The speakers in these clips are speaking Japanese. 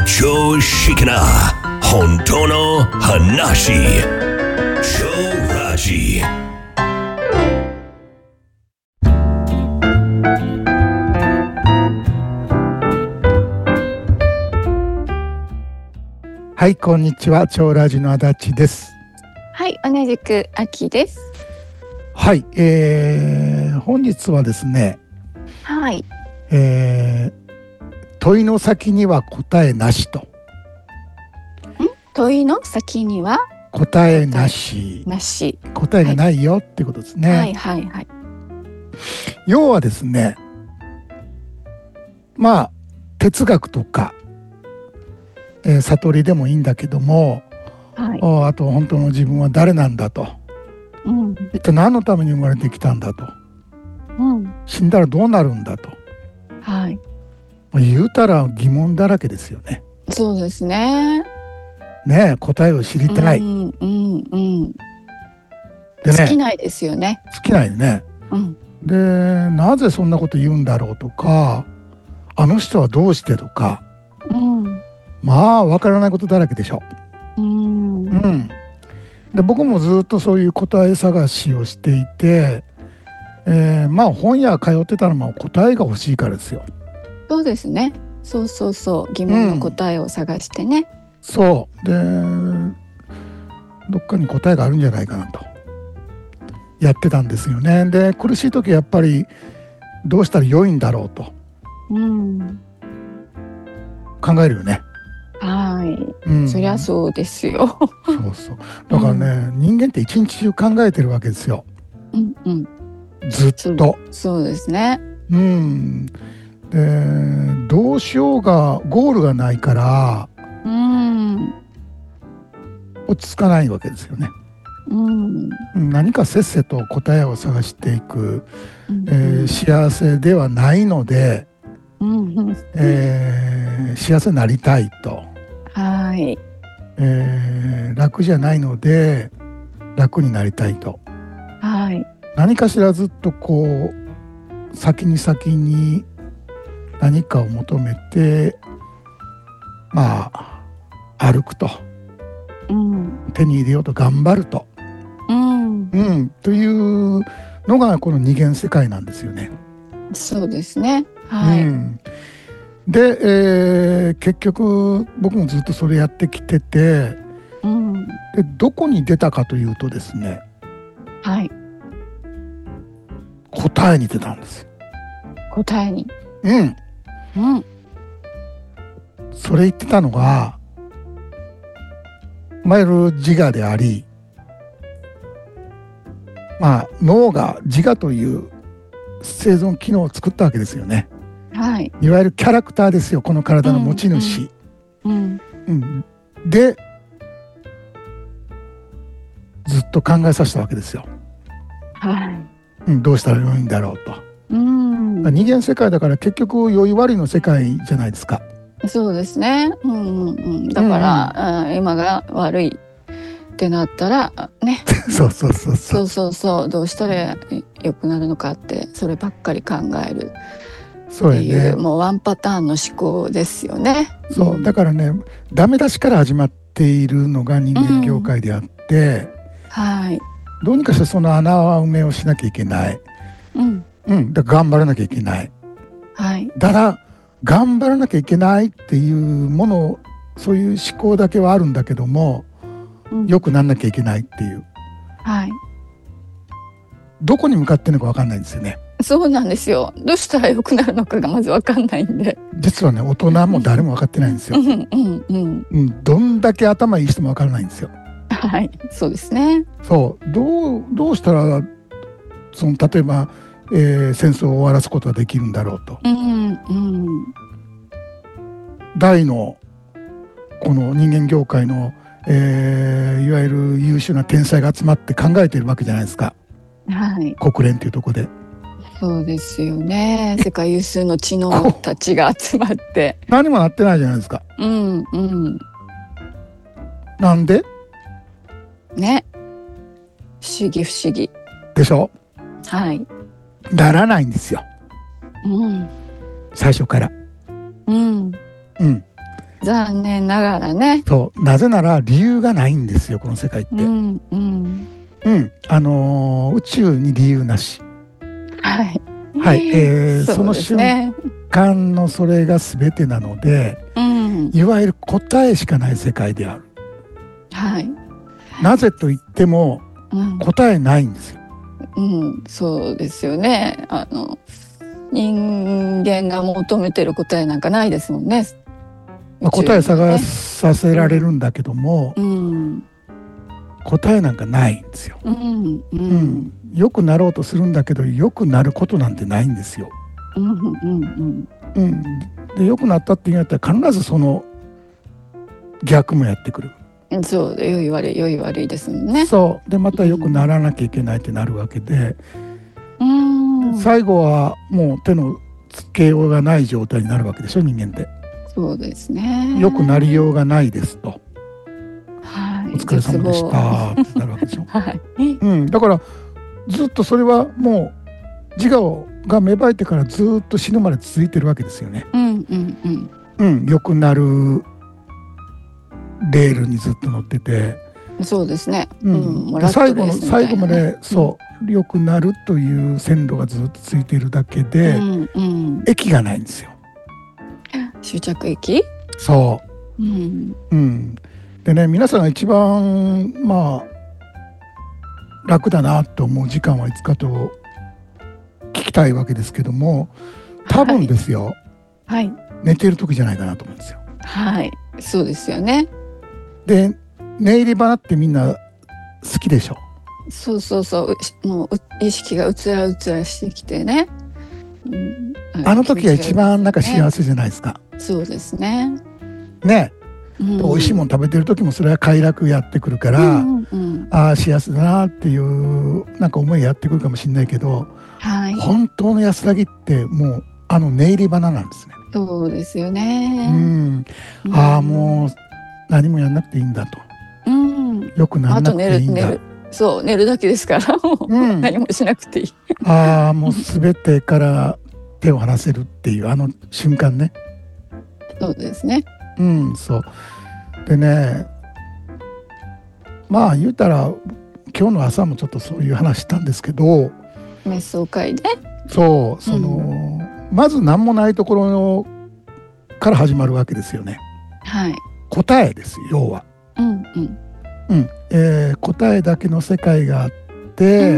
常識な本当の話。超ラジ。 はい、こんにちは。超ラジの足立です。 はい、同じく秋です。 はい、本日はですね、 はい、 問いの先には答えなしと。 問いの先には答えなし。答えがないよってことですね。 はいはいはい。 要はですね、まあ哲学とか、悟りでもいいんだけども、 はい、 あと本当の自分は誰なんだと、一体何のために生まれてきたんだと、死んだらどうなるんだと、 はい、 言うたら疑問だらけですよね。 そうですね。 ねえ、答えを知りたい。でね、 尽きないですよね。 尽きないよね。で、なぜそんなこと言うんだろうとか、あの人はどうしてとか、まあわからないことだらけでしょ。で、僕もずっとそういう答え探しをしていて、まあ本屋通ってたのも答えが欲しいからですよ。 そうですね。そう疑問の答えを探してね。 そうで、どっかに答えがあるんじゃないかなとやってたんですよね。で、苦しい時やっぱりどうしたら良いんだろうと、考えるよね。 はい、そりゃそうですよ。 そうだからね、人間って一日中考えてるわけですよ。ずっと。 そうですね。 で、どうしようがゴールがないから落ち着かないわけですよね。何かせっせと答えを探していく、幸せではないので、幸せになりたいと、 はい、 楽じゃないので楽になりたいと、 はい、 何かしらずっとこう先に何かを求めてまあ歩くと、手に入れようと頑張ると、というのがこの二元世界なんですよね。 そうですね。はい。 で、結局僕もずっとそれやってきてて、でどこに出たかというとですね、 はい、 答えに出たんですよ。 答えに。 それ言ってたのが、いわゆる自我であり、まあ脳が自我という生存機能を作ったわけですよね。 はい、 いわゆるキャラクターですよ、この体の持ち主。でずっと考えさせたわけですよ。どうしたら良いんだろうと。二元世界だから結局良い悪いの世界じゃないですか。 そうですね。だから、今が悪いってなったらね。そうどうしたら良くなるのかってそればっかり考えるっていう、もうワンパターンの思考ですよね。 だからね、ダメ出しから始まっているのが人間業界であって、どうにかしてその穴埋めをしなきゃいけない。だから頑張らなきゃいけない。だから頑張らなきゃいけないっていうもの、そういう思考だけはあるんだけども、よくなんなきゃいけないっていう、どこに向かってるのか分かんないんですよね。 そうなんですよ。どうしたら良くなるのかがまず分かんないんで、 実はね、大人も誰も分かってないんですよ。どんだけ頭いい人も分からないんですよ。 そうですね。 どうしたら例えば、戦争を終わらすことができるんだろうと、大のこの人間業界の、いわゆる優秀な天才が集まって考えているわけじゃないですか。国連というところで。 そうですよね。世界有数の知能たちが集まって何もなってないじゃないですか。なんでね、不思議でしょ。ならないんですよ、最初から。 残念ながらね。 そう、なぜなら理由がないんですよ、この世界って。うんうん、宇宙に理由なし。 はい。 はい、その瞬間のそれが全てなので、いわゆる答えしかない世界である。 はい。 なぜと言っても、答えないんですよ。 そうですよね。人間が求めてる答えなんかないですもんね。 答え探させられるんだけども、答えなんかないんですよ。よくなろうとするんだけど、よくなることなんてないんですよ。で、よくなったって言うんだったら必ずその逆もやってくる。 そうで、良い悪いですもんね。 そうで、またよくならなきゃいけないってなるわけで、最後はもう手のつけようがない状態になるわけでしょ、人間って。 そうですね。 よくなりようがないですと。 はい、 お疲れ様でしたってなるわけでしょ。 はい。 だからずっとそれはもう自我が芽生えてからずっと死ぬまで続いてるわけですよね。よくなるレールにずっと乗ってて。 そうですね。 最後までそう良くなるという線路がずっとついているだけで、駅がないんですよ。 終着駅？ そう。でね、皆さんが一番楽だなと思う時間はいつかと聞きたいわけですけども、多分ですよ。はい。寝てる時じゃないかなと思うんですよ。 はい。そうですよね。 で、寝入り花ってみんな好きでしょ。 そうもう意識がうつらしてきてね。 あの時が一番なんか幸せじゃないですか。 そうですね。 ね。美味しいもの食べてる時もそれは快楽やってくるから、ああ幸せだなっていうなんか思いやってくるかもしれないけど、本当の安らぎってもう寝入り花なんですね。 そうですよね。 もう何もやんなくていいんだと。よくならなくていいんだ。 そう、寝るだけですからもう何もしなくていい。 もう全てから手を離せるっていう瞬間ね。 そうですね。 そうでね、言うたら今日の朝もちょっとそういう話したんですけど、 瞑想会でまず何もないところから始まるわけですよね。 はい。 答えです要は。答えだけの世界があって、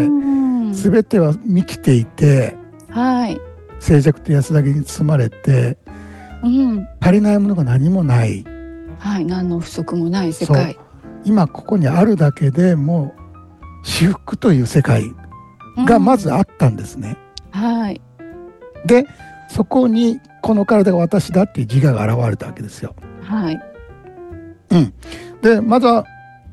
全ては満ちていて、静寂と安らぎに包まれて、足りないものが何もない、 何の不足もない世界。 今ここにあるだけでもう至福という世界がまずあったんですね。でそこにこの体が私だっていう自我が現れたわけですよ。でまだ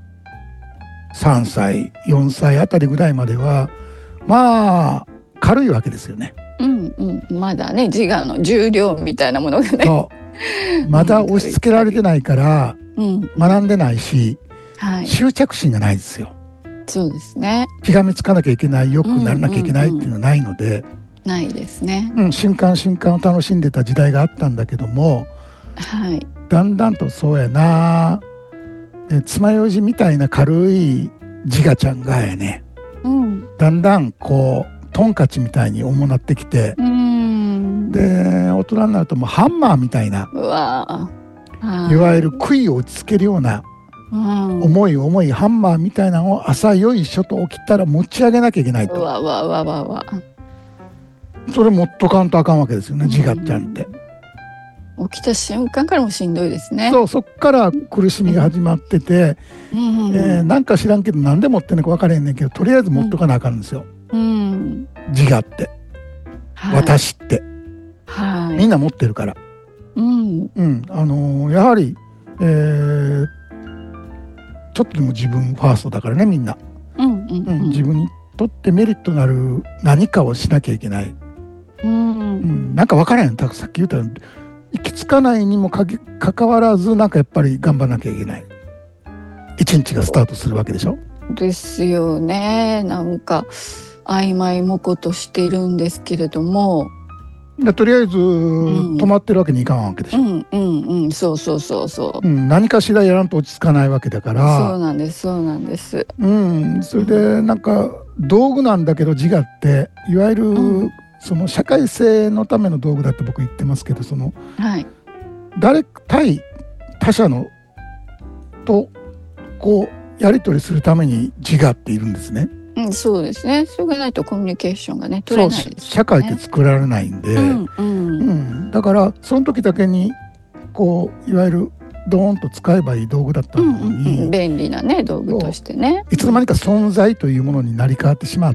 3歳4歳あたりぐらいまでは軽いわけですよね。 まだね、自我の重量みたいなものがね、 まだ押し付けられてないから学んでないし、執着心がないですよ。 そうですね。 気がめつかなきゃいけない、よくならなきゃいけないっていうのはないので、 ないですね。 瞬間瞬間を楽しんでた時代があったんだけども、だんだんとそうやな、爪楊枝みたいな軽い自我ちゃんがやね、だんだんこうトンカチみたいに重なってきて、で大人になるともうハンマーみたいな、いわゆる杭を打ちつけるような重いハンマーみたいなのを朝よいしょと起きたら持ち上げなきゃいけないと。それ持っとかんとあかんわけですよね、自我ちゃんって。 起きた瞬間からもしんどいですね。 そっから苦しみが始まってて、なんか知らんけど何で持ってんのか分からへんねんけど、とりあえず持っとかなあかんんですよ、自我って、私って、みんな持ってるから、やはり、ちょっとでも自分ファーストだからね、みんな。自分にとってメリットのある何かをしなきゃいけない。なんか分からへん。さっき言ったように行き着かないにもかかわらず、なんかやっぱり頑張らなきゃいけない一日がスタートするわけでしょ。 ですよね。なんか曖昧もことしているんですけれども、 とりあえず止まってるわけにいかんわけでしょ。 そうそうそうそう。 何かしらやらんと落ち着かないわけだから。 そうなんですそうなんです。 それでなんか道具なんだけど自我っていわゆるその社会性のための道具だって僕言ってますけど、その、対他者のとこうやり取りするために自我っているんですね。 そうですね。それがないとコミュニケーションがね取れないですね。 社会って作られないんで、だからその時だけにこういわゆるドーンと使えばいい道具だったのに、 便利なね道具としてね、 いつの間にか存在というものになり変わってしまって、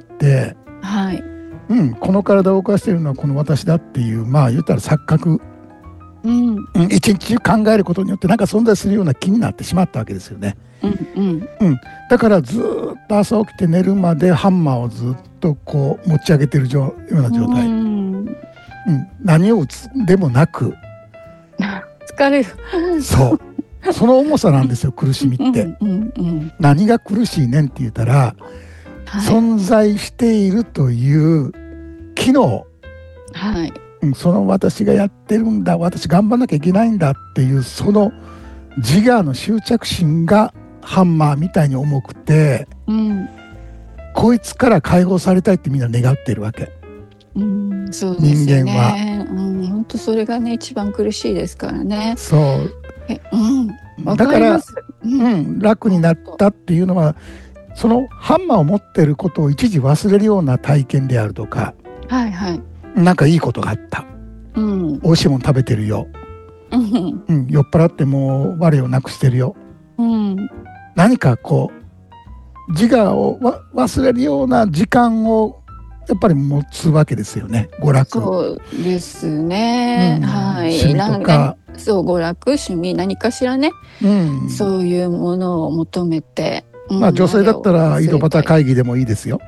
この体を動かしているのはこの私だっていう、まあ言ったら錯覚、一日中考えることによってなんか存在するような気になってしまったわけですよね。だからずっと朝起きて寝るまでハンマーをずっとこう持ち上げてるような状態、何を打つでもなく疲れるその重さなんですよ苦しみって。何が苦しいねんって言ったら、存在しているという機能、その私がやってるんだ、私頑張んなきゃいけないんだっていうその自我の執着心がハンマーみたいに重くて、こいつから解放されたいってみんな願っているわけ。 そうですね、 人間は。 本当それがね一番苦しいですからね。 そう。だから、楽になったっていうのはそのハンマーを持ってることを一時忘れるような体験であるとか、なんかいいことがあった、美味しいもの食べてるよ、酔っ払ってもう我をなくしてるよ、何かこう自我を忘れるような時間をやっぱり持つわけですよね。娯楽。 そうですね、 趣味とか、 娯楽趣味何かしらね、そういうものを求めて、 女性だったら井戸端会議でもいいですよ。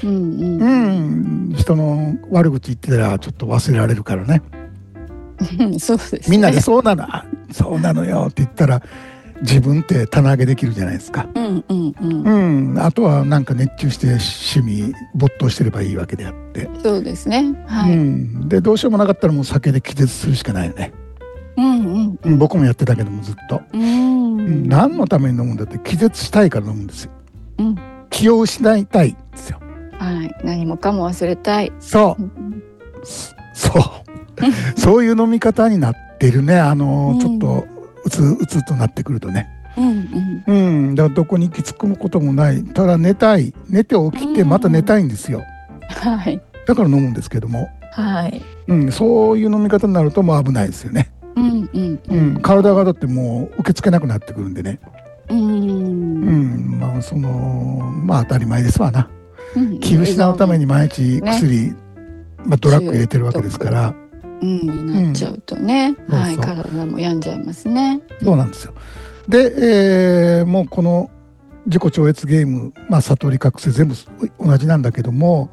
人の悪口言ってたらちょっと忘れられるからね。 そうですね。 みんなでそうなのよって言ったら自分って棚上げできるじゃないですか。あとはなんか熱中して趣味没頭してればいいわけであって。 そうですね。 でどうしようもなかったらもう酒で気絶するしかないよね。僕もやってたけどもずっと。何のために飲むんだって気絶したいから飲むんですよ。気を失いたいんですよ。 何もかも忘れたい。 そういう飲み方になってるね。ちょっとうつとなってくるとね。だからどこに行き着くこともない。ただ寝て起きてまた寝たいんですよ。だから飲むんですけども、そういう飲み方になるともう危ないですよね。体がだってもう受け付けなくなってくるんでね。当たり前ですわな。気失うために毎日薬、ドラッグ入れてるわけですから。 なっちゃうとね、体も病んじゃいますね。 そうなんですよ。で、もうこの自己超越ゲーム、悟り覚醒全部同じなんだけども、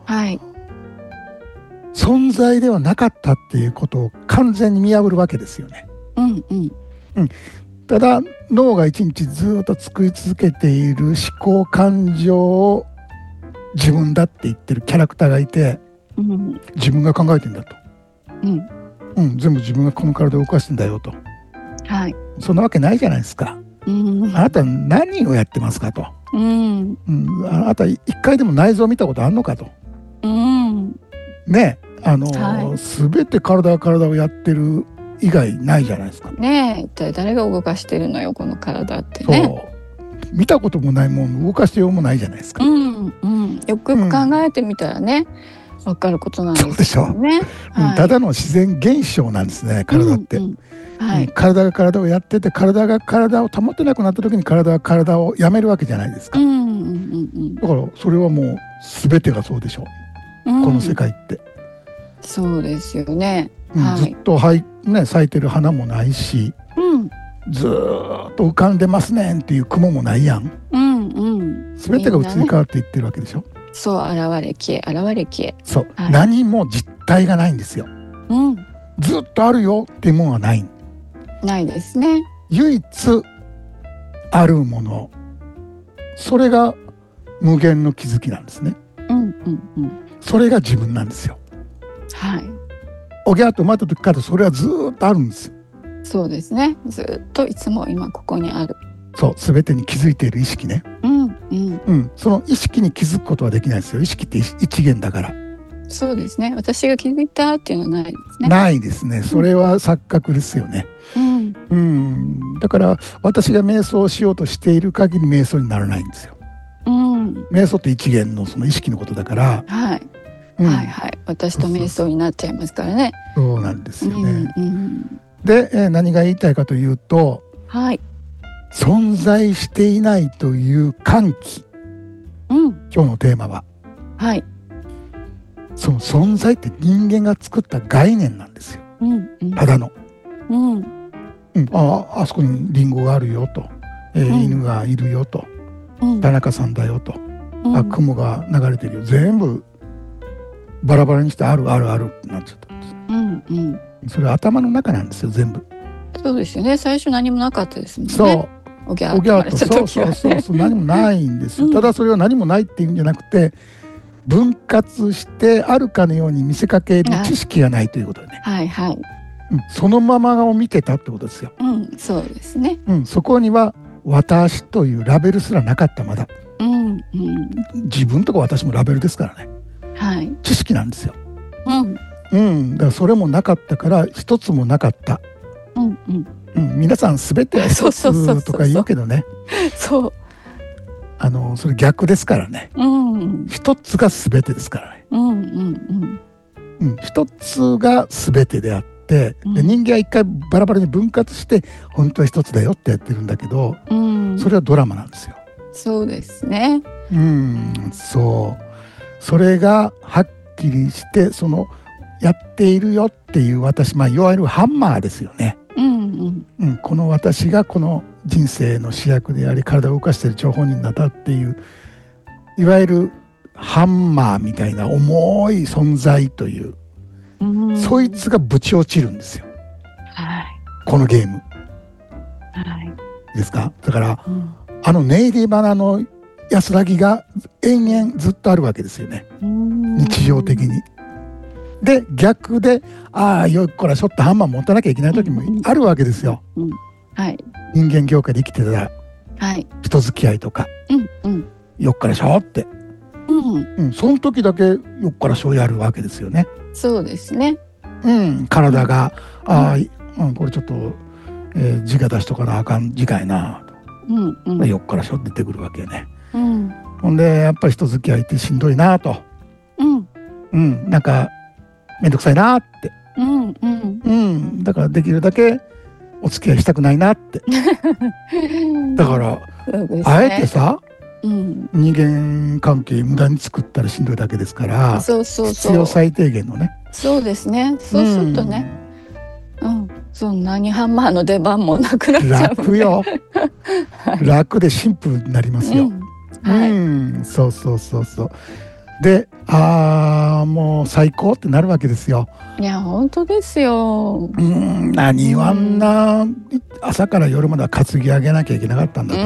存在ではなかったっていうことを完全に見破るわけですよね。ただ脳が一日ずっと作り続けている思考感情を自分だって言ってるキャラクターがいて、自分が考えてんだと、全部自分がこの体を動かしてんだよと、そんなわけないじゃないですか。あなた何をやってますかと、あなた一回でも内臓を見たことあんのかと、ね、全て体をやってる以外ないじゃないですか。 一体誰が動かしてるのよこの体ってね。 見たこともないもん動かしようもないじゃないですか。 よくよく考えてみたらね、分かることなんですよね。 ただの自然現象なんですね、体って。体が体をやってて、体が体を保てなくなった時に体は体をやめるわけじゃないですか。だからそれはもう全てがそうでしょう、この世界って。 そうですよね。 ずっと咲いてる花もないし、ずーっと浮かんでますねんっていう雲もないやん。全てが移り変わっていってるわけでしょ。 そう、現れ消え。 そう、何も実体がないんですよ。ずっとあるよっていうものはない。 ないですね。 唯一あるもの、それが無限の気づきなんですね。それが自分なんですよ。 おぎゃーと生まれた時からそれはずっとあるんですよ。 そうですね。ずっといつも今ここにある。 そう、全てに気づいている意識ね。その意識に気づくことはできないですよ。意識って一元だから。 そうですね。私が気づいたっていうのはないですね。 ないですね。それは錯覚ですよね。だから私が瞑想をしようとしている限り瞑想にならないんですよ。瞑想って一元のその意識のことだから。 私と瞑想になっちゃいますからね。 そうなんですよね。で、何が言いたいかというと、存在していないという歓喜、今日のテーマは、その存在って人間が作った概念なんですよ。ただの、あそこにリンゴがあるよと、犬がいるよと、田中さんだよと、雲が流れてるよ、全部バラバラにしてあるってなっちゃったんです。それは頭の中なんですよ、全部。 そうですよね。最初何もなかったですもんね。 そう、おぎゃーと、そう何もないんですよ。ただそれは何もないっていうんじゃなくて、分割してあるかのように見せかける知識がないということでね。そのままを見てたってことですよ。 そうですね。 そこには私というラベルすらなかった。まだ。自分とか私もラベルですからね。知識なんですよ。だからそれもなかったから一つもなかった。皆さん全ては一つとか言うけどね。それ逆ですからね。一つが全てですからね。一つが全てであって、で人間は一回バラバラに分割して本当は一つだよってやってるんだけど、それはドラマなんですよ。 そうですね。 それがはっきりしてそのやっているよっていう私、いわゆるハンマーですよね。この私がこの人生の主役であり体を動かしている張本人だったっていういわゆるハンマーみたいな重い存在という、そいつがぶち落ちるんですよ、このゲーム、ですか。だから、ネイリーバナの安らぎが延々ずっとあるわけですよね、日常的に。で逆でよっこらしょっとハンマー持たなきゃいけない時もあるわけですよ。人間業界で生きてたら、人付き合いとか、よっこらしょって、その時だけよっこらしょやるわけですよね。 そうですね。 体がこれちょっと、自我出しとかなあかん時間やなと、よっこらしょって出てくるわけよね。ほんでやっぱり人付き合いってしんどいなと、なんかめんどくさいなって、だからできるだけお付き合いしたくないなってだから、あえてさ、人間関係無駄に作ったらしんどいだけですから、必要最低限のね。 そうですね。そうするとね、そんなにハンマーの出番もなくなっちゃう、 楽よ楽でシンプルになりますよ。そうで、もう最高ってなるわけですよ。 いや本当ですよ。 何あんな朝から夜までは担ぎ上げなきゃいけなかったんだと。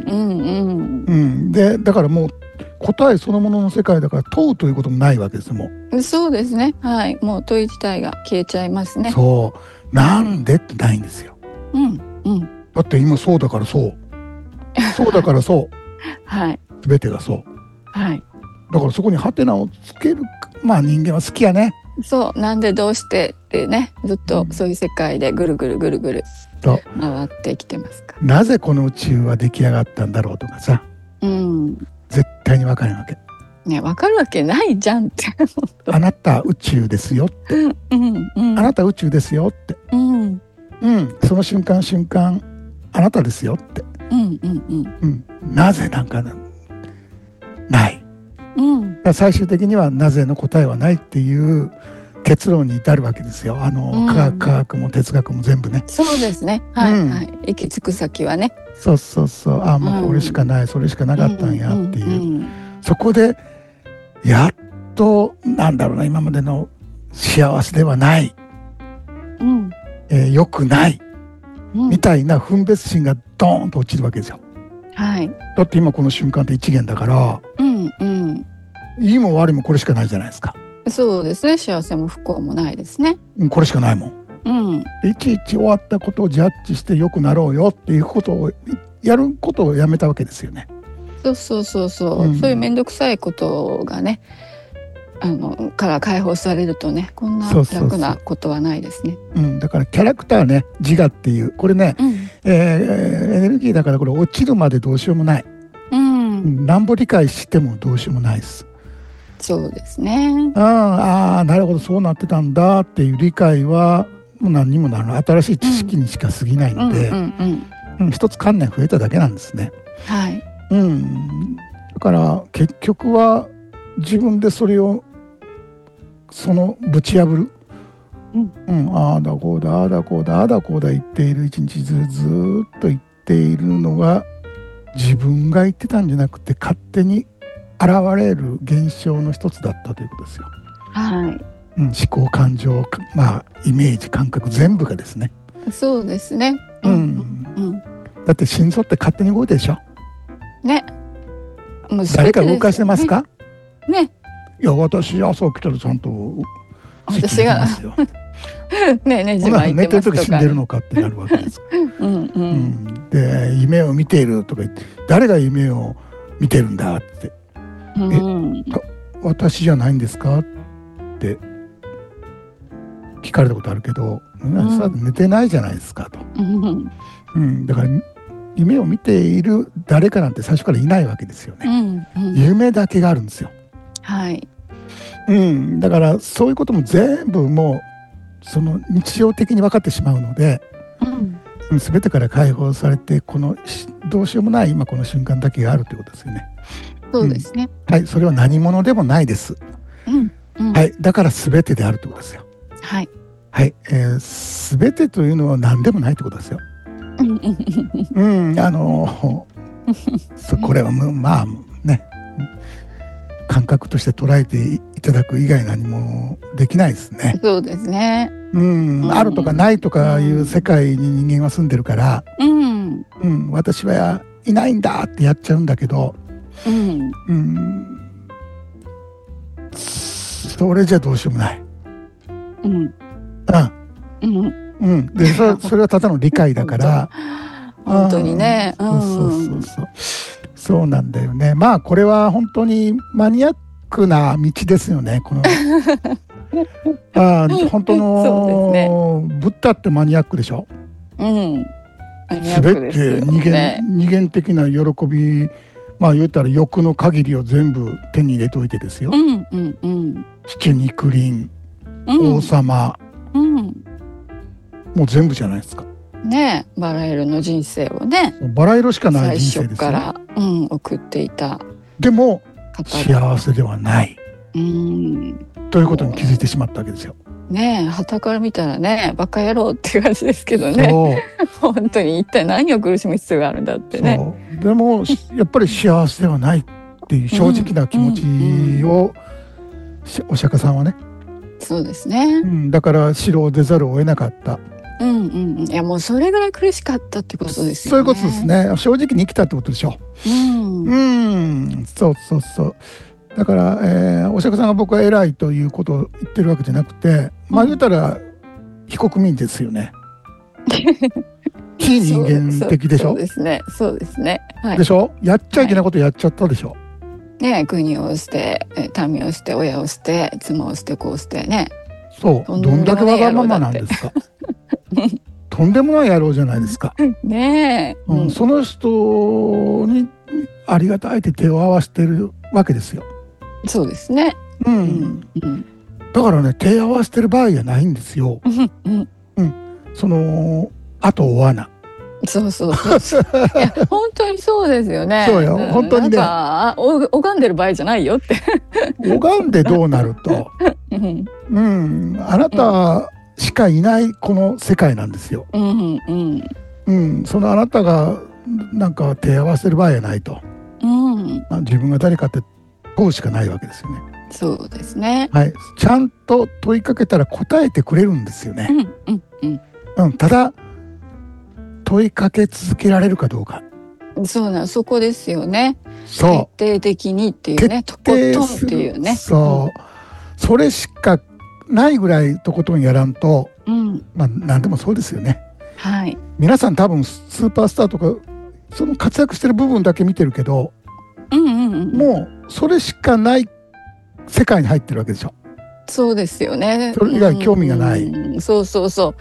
でだからもう答えそのものの世界だから問うということもないわけですもん。 そうですね。もう問い自体が消えちゃいますね。 なんでってないんですよ。だって今そうだからそうだからそう全てがそうだからそこにハテナをつける、人間は好きやね。 なんでどうしてってね、ずっとそういう世界でぐるぐる回ってきてますから。 なぜこの宇宙は出来上がったんだろうとかさ、絶対に分からないわけ。 分かるわけないじゃんってあなた宇宙ですよって、あなた宇宙ですよって、その瞬間あなたですよって、なぜなんかない、最終的にはなぜの答えはないっていう結論に至るわけですよ。科学も哲学も全部ね。 そうですね。行き着く先はね。 もうこれしかない、それしかなかったんやっていう、そこでやっと今までの幸せではない、良くない、みたいな分別心がドーンと落ちるわけですよ。だって今この瞬間って一元だから、いいも悪いもこれしかないじゃないですか。 そうですね。幸せも不幸もないですね。 これしかないもん。うん、いちいち終わったことをジャッジして良くなろうよっていうことをやることをやめたわけですよね。 そう、そういう面倒くさいことがね、から解放されるとね、こんな楽なことはないですね。 だからキャラクターね、自我っていうこれね、エネルギーだからこれ落ちるまでどうしようもない。なんぼ理解してもどうしようもないです。 そうですね。 なるほど、そうなってたんだっていう理解はもう何にもならない、新しい知識にしか過ぎないので、一つ観念増えただけなんですね。 はい。 だから結局は自分でそれをぶち破る、ああだこうだああだこうだああだこうだ言っている、一日ずっと言っているのが自分が言ってたんじゃなくて勝手に現れる現象の一つだったということですよ。 はい。 思考感情、イメージ感覚全部がですね。 そうですね。 だって心臓って勝手に動いてるでしょ。 ね。 もう誰か動かしてますか？ ね。 いや、私朝起きたらちゃんと私がねじ巻いてますとか、 寝てる時死んでるのかってなるわけです。で、夢を見ているとか言って、誰が夢を見てるんだって、私じゃないんですかって聞かれたことあるけど、寝てないじゃないですかと。だから夢を見ている誰かなんて最初からいないわけですよね。夢だけがあるんですよ。 はい。 だからそういうことも全部もう日常的に分かってしまうので、全てから解放されて、このどうしようもない今この瞬間だけがあるということですよね。 そうですね。 はい、それは何者でもないです。はい、だから全てであるということですよ。 はい。 はい、全てというのは何でもないということですよ。これはね、感覚として捉えていただく以外何もできないですね。 そうですね。 あるとかないとかいう世界に人間は住んでるから、私はいないんだってやっちゃうんだけど、それじゃどうしようもない。でそれはただの理解だから本当にね。 そうなんだよね。これは本当にマニアックな道ですよね。この本当のブッダってマニアックでしょ。全て二元的な喜び、言ったら欲の限りを全部手に入れといてですよ。七肉林、王様、もう全部じゃないですか。 ね、バラ色の人生をね、 バラ色しかない人生ですよ。 最初から、送っていた。 でも幸せではない。ということに気づいてしまったわけですよ。 ねえ、傍から見たらね、バカ野郎って感じですけどね。本当に一体何を苦しむ必要があるんだってね。 でもやっぱり幸せではないっていう正直な気持ちをお釈迦さんはね。 そうですね。 だから城を出ざるを得なかった。 いやもうそれぐらい苦しかったってことですよね。 そういうことですね。正直に生きたってことでしょ。そうだから、お釈迦さんが僕は偉いということを言ってるわけじゃなくて、言うたら非国民ですよね。非人間的でしょ。 そうですね。 でしょ。やっちゃいけないことやっちゃったでしょ。 ね、国を捨て、民を捨て、親を捨て、妻を捨て、子を捨てね。 そう、どんだけわがままなんですか。とんでもない野郎じゃないですか。 ねえ、 その人にありがたいって手を合わせてるわけですよ。 そうですね。 だからね、手を合わせてる場合じゃないんですよ。後を追わな。 そう。いや本当にそうですよね。 そうよ、本当にね。 拝んでる場合じゃないよって。 拝んでどうなると、あなたしかいないこの世界なんですよ。そのあなたがなんか手を合わせる場合じゃないと。自分が誰かって問うしかないわけですよね。 そうですね。 はい、ちゃんと問いかけたら答えてくれるんですよね。ただ問いかけ続けられるかどうか。 そこですよね。 そう。 徹底的にっていうね、とことんっていうね。 それしかないぐらいとことんやらんと、まあ何でもそうですよね。 はい。 皆さん多分スーパースターとかその活躍してる部分だけ見てるけど、もうそれしかない世界に入ってるわけでしょ。 そうですよね。 それ以外興味がない。 そうそうそう。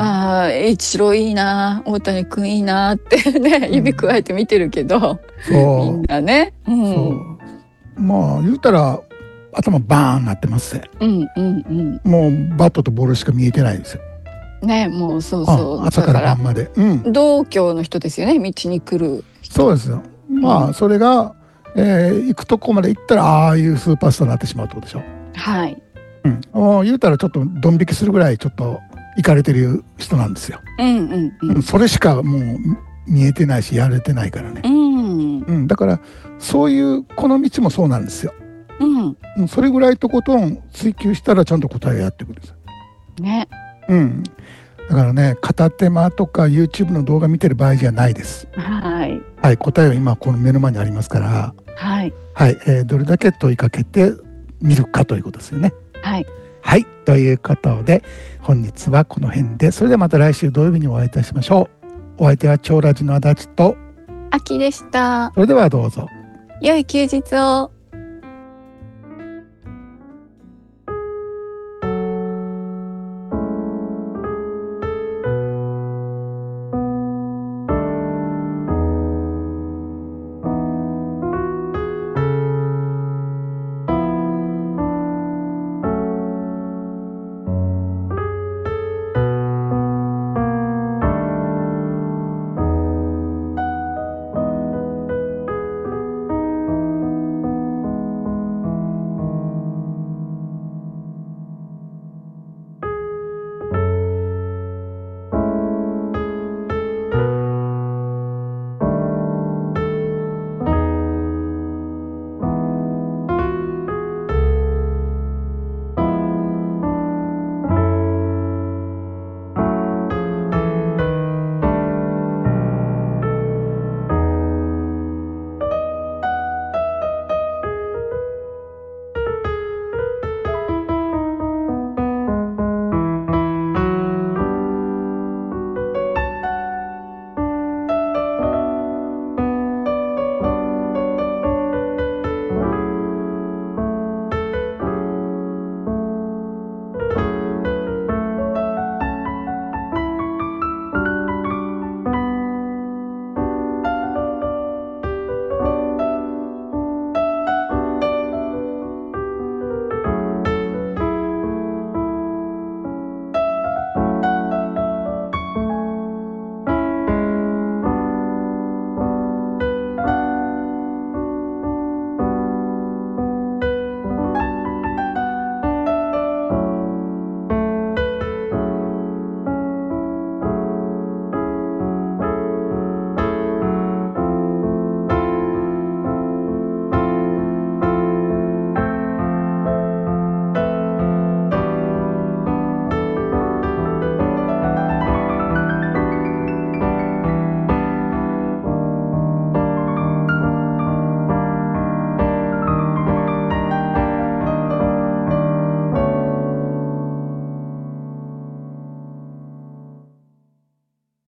ああ、イチローいいな、大谷君いいなってね、指くわえて見てるけど、みんなね。 そうまあ言うたら頭バーンなってますね。もうバットとボールしか見えてないですよ。 ね、もうそうそう。 朝から晩まで。 同郷の人ですよね、道に来る人。 そうですよ。まあそれが、行くとこまで行ったらああいうスーパースターになってしまうってことでしょ。 はい。 言うたらちょっとドン引きするぐらいちょっとイかれてる人なんですよ。それしかもう見えてないしやれてないからね。だからそういうこの道もそうなんですよ。それぐらいとことん追求したらちゃんと答えやってくるんですよ。 ね。 だからね、片手間とか YouTube の動画見てる場合じゃないです。はい、答えは今この目の前にありますから、どれだけ問いかけてみるかということですよね。はい、ということで本日はこの辺で、それではまた来週土曜日にお会いいたしましょう。お相手は超ラジの足立とあきでした。 それではどうぞ。 良い休日を。